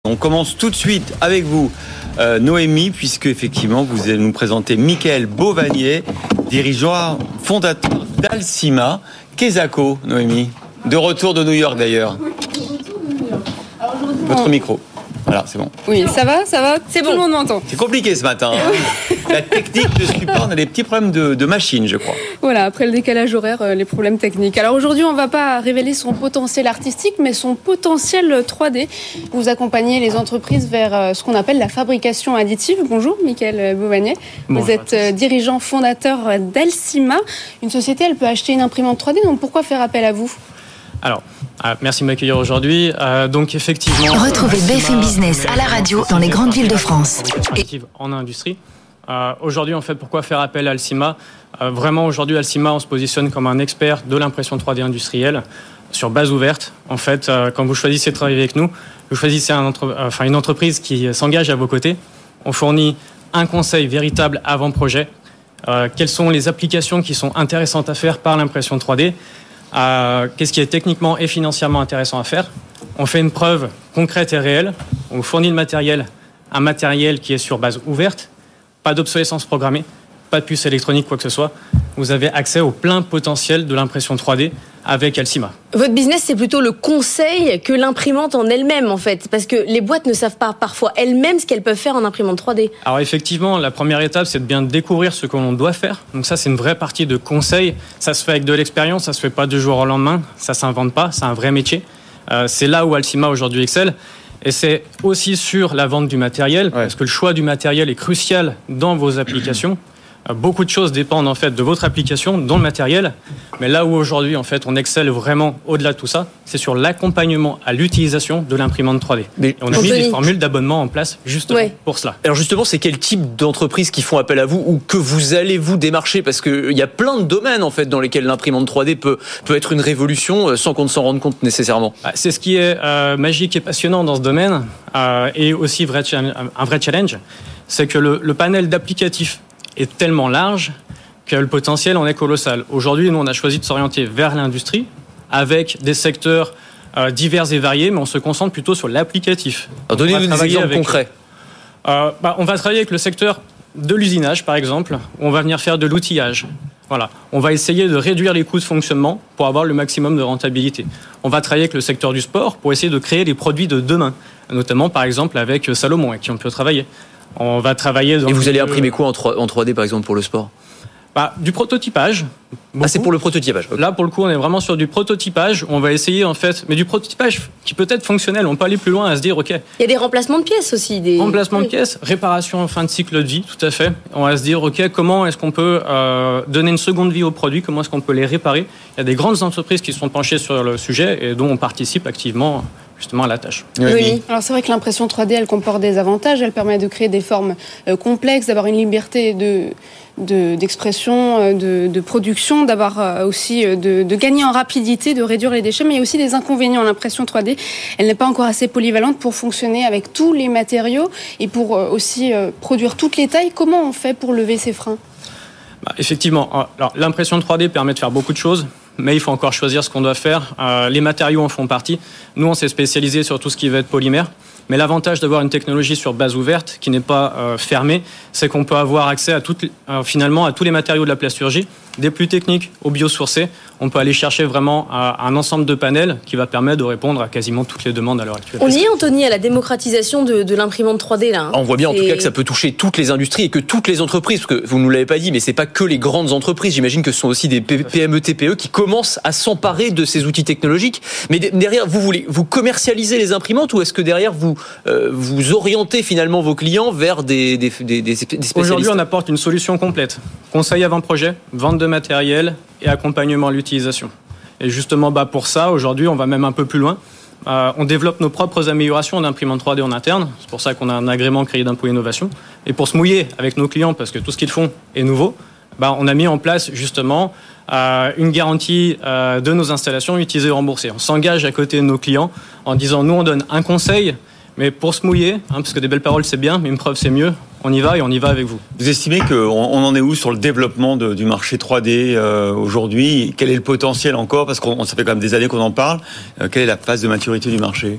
On commence tout de suite avec vous, Noémie, puisque effectivement vous allez nous présenter Mickaël Beauvagnet, dirigeant fondateur d'Alcima. Quesaco, Noémie, de retour de New York d'ailleurs. Oui, de retour de New York. Alors, votre micro. Voilà, c'est bon. Oui, ça va, c'est bon. Tout le monde m'entend. C'est compliqué ce matin. La technique de support, on a des petits problèmes de machine, je crois. Voilà, après le décalage horaire, les problèmes techniques. Alors aujourd'hui, on ne va pas révéler son potentiel artistique, mais son potentiel 3D. Vous accompagnez les entreprises vers ce qu'on appelle la fabrication additive. Bonjour, Mickaël Beauvagnet. Bonjour. Vous êtes dirigeant fondateur d'Alcima. Une société, elle peut acheter une imprimante 3D, donc pourquoi faire appel à vous ? Alors, merci de m'accueillir aujourd'hui. Donc effectivement... Retrouvez BFM Business à la radio dans les grandes villes de France. En industrie. Aujourd'hui, en fait, pourquoi faire appel à Alcima ? Vraiment, aujourd'hui, Alcima, on se positionne comme un expert de l'impression 3D industrielle sur base ouverte. En fait, quand vous choisissez de travailler avec nous, vous choisissez une entreprise qui s'engage à vos côtés. On fournit un conseil véritable avant-projet. Quelles sont les applications qui sont intéressantes à faire par l'impression 3D ? Qu'est-ce qui est techniquement et financièrement intéressant à faire. On fait une preuve concrète et réelle. On vous fournit un matériel qui est sur base ouverte, pas d'obsolescence programmée, pas de puce électronique, quoi que ce soit. Vous avez accès au plein potentiel de l'impression 3D avec Alcima. Votre business, c'est plutôt le conseil que l'imprimante en elle-même, en fait. Parce que les boîtes ne savent pas parfois elles-mêmes ce qu'elles peuvent faire en imprimante 3D. Alors effectivement, la première étape, c'est de bien découvrir ce que l'on doit faire. Donc ça, c'est une vraie partie de conseil. Ça se fait avec de l'expérience, ça se fait pas du jour au lendemain. Ça s'invente pas, c'est un vrai métier. C'est là où Alcima aujourd'hui excelle. Et c'est aussi sur la vente du matériel, parce que le choix du matériel est crucial dans vos applications. Beaucoup de choses dépendent en fait de votre application, dont le matériel. Mais là où aujourd'hui en fait on excelle vraiment au-delà de tout ça, c'est sur l'accompagnement à l'utilisation de l'imprimante 3D. Et on a mis des formules d'abonnement en place justement pour cela. Alors justement, c'est quel type d'entreprises qui font appel à vous ou que vous allez vous démarcher ? Parce qu'il y a plein de domaines en fait dans lesquels l'imprimante 3D peut être une révolution sans qu'on ne s'en rende compte nécessairement. C'est ce qui est magique et passionnant dans ce domaine et aussi un vrai challenge, c'est que le panel d'applicatifs est tellement large que le potentiel en est colossal. Aujourd'hui, nous, on a choisi de s'orienter vers l'industrie avec des secteurs divers et variés, mais on se concentre plutôt sur l'applicatif. Alors, donnez-nous des exemples concrets. On va travailler avec le secteur de l'usinage, par exemple. On va venir faire de l'outillage. Voilà. On va essayer de réduire les coûts de fonctionnement pour avoir le maximum de rentabilité. On va travailler avec le secteur du sport pour essayer de créer les produits de demain, notamment, par exemple, avec Salomon, avec qui on peut travailler. On va travailler dans... Et vous allez imprimer quoi en 3D par exemple pour le sport ? Du prototypage. Beaucoup. C'est pour le prototypage. Okay. Là, pour le coup, on est vraiment sur du prototypage. On va essayer, en fait, mais du prototypage qui peut être fonctionnel. On peut aller plus loin à se dire, OK. Il y a des remplacements de pièces aussi. Remplacements de pièces, réparation en fin de cycle de vie, tout à fait. On va se dire, OK, comment est-ce qu'on peut donner une seconde vie aux produits ? Comment est-ce qu'on peut les réparer ? Il y a des grandes entreprises qui sont penchées sur le sujet et dont on participe activement justement à la tâche. Oui. Alors c'est vrai que l'impression 3D, elle comporte des avantages. Elle permet de créer des formes complexes, d'avoir une liberté d'expression, de production, d'avoir aussi de gagner en rapidité, de réduire les déchets. Mais il y a aussi des inconvénients. L'impression 3D, elle n'est pas encore assez polyvalente pour fonctionner avec tous les matériaux et pour aussi produire toutes les tailles. Comment on fait pour lever ces freins ? Effectivement. Alors, l'impression 3D permet de faire beaucoup de choses, mais il faut encore choisir ce qu'on doit faire. Les matériaux en font partie. Nous, on s'est spécialisé sur tout ce qui va être polymère. Mais l'avantage d'avoir une technologie sur base ouverte, qui n'est pas fermée, c'est qu'on peut avoir accès à finalement à tous les matériaux de la plasturgie, des plus techniques aux biosourcés. On peut aller chercher vraiment un ensemble de panels qui va permettre de répondre à quasiment toutes les demandes à l'heure actuelle. On y est, Anthony, à la démocratisation de l'imprimante 3D, là. On voit bien en tout cas que ça peut toucher toutes les industries et que toutes les entreprises, parce que vous ne nous l'avez pas dit, mais c'est pas que les grandes entreprises. J'imagine que ce sont aussi des PME, TPE qui commencent à s'emparer de ces outils technologiques. Mais derrière, vous commercialisez les imprimantes ou est-ce que derrière vous orientez finalement vos clients vers des spécialistes ? Aujourd'hui, on apporte une solution complète. Conseil avant-projet, vente de matériel et accompagnement à l'utilisation. Et justement, pour ça, aujourd'hui, on va même un peu plus loin. On développe nos propres améliorations d'imprimantes 3D en interne. C'est pour ça qu'on a un agrément créé d'impôt innovation. Et pour se mouiller avec nos clients, parce que tout ce qu'ils font est nouveau, on a mis en place justement une garantie de nos installations utilisées et remboursées. On s'engage à côté de nos clients en disant, nous, on donne un conseil, mais pour se mouiller, parce que des belles paroles, c'est bien, mais une preuve, c'est mieux. On y va et on y va avec vous. Vous estimez qu'on en est où sur le développement du marché 3D aujourd'hui ? Quel est le potentiel encore ? Parce que ça fait quand même des années qu'on en parle. Quelle est la phase de maturité du marché ?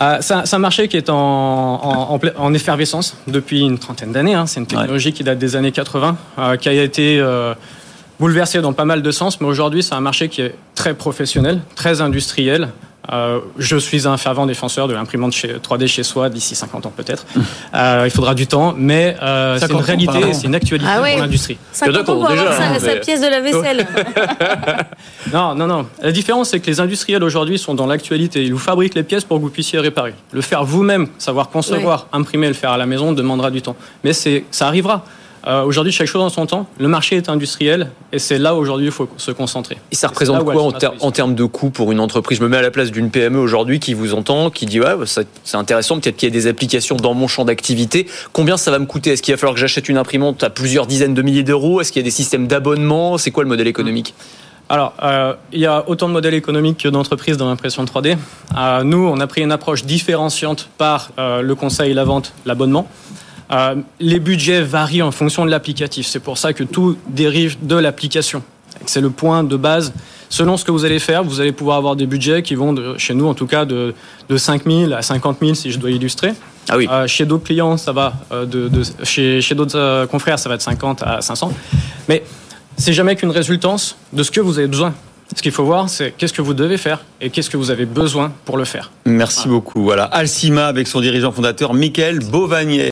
C'est un marché qui est en effervescence depuis une trentaine d'années. C'est une technologie qui date des années 80, qui a été bouleversée dans pas mal de sens, mais aujourd'hui, c'est un marché qui est très professionnel, très industriel. Je suis un fervent défenseur de l'imprimante 3D chez soi d'ici 50 ans peut-être. Il faudra du temps, mais c'est une réalité, c'est une actualité pour l'industrie. 50 ans pour avoir sa pièce de la vaisselle. Non. La différence, c'est que les industriels aujourd'hui sont dans l'actualité. Ils vous fabriquent les pièces pour que vous puissiez réparer. Le faire vous-même, savoir concevoir, imprimer, le faire à la maison, demandera du temps. Mais ça arrivera. Aujourd'hui, chaque chose en son temps. Le marché est industriel et c'est là aujourd'hui il faut se concentrer. Et ça représente quoi en termes de coût pour une entreprise? Je me mets à la place d'une PME aujourd'hui qui vous entend, qui dit c'est intéressant, peut-être qu'il y a des applications dans mon champ d'activité. Combien ça va me coûter? Est-ce qu'il va falloir que j'achète une imprimante à plusieurs dizaines de milliers d'euros? Est-ce qu'il y a des systèmes d'abonnement? C'est quoi le modèle économique? Alors, il y a autant de modèles économiques que d'entreprises dans l'impression 3D. Nous, on a pris une approche différenciante par le conseil, la vente, l'abonnement. Les budgets varient en fonction de l'applicatif. C'est pour ça que tout dérive de l'application. C'est le point de base. Selon ce que vous allez faire, vous allez pouvoir avoir des budgets qui vont, chez nous en tout cas, de 5 000 à 50 000 si je dois illustrer. Ah oui. Chez d'autres clients, ça va chez d'autres confrères, ça va de 50 à 500. Mais c'est jamais qu'une résultance de ce que vous avez besoin. Ce qu'il faut voir, c'est qu'est-ce que vous devez faire et qu'est-ce que vous avez besoin pour le faire. Merci beaucoup. Voilà, Alcima avec son dirigeant fondateur Michael Beauvagnet.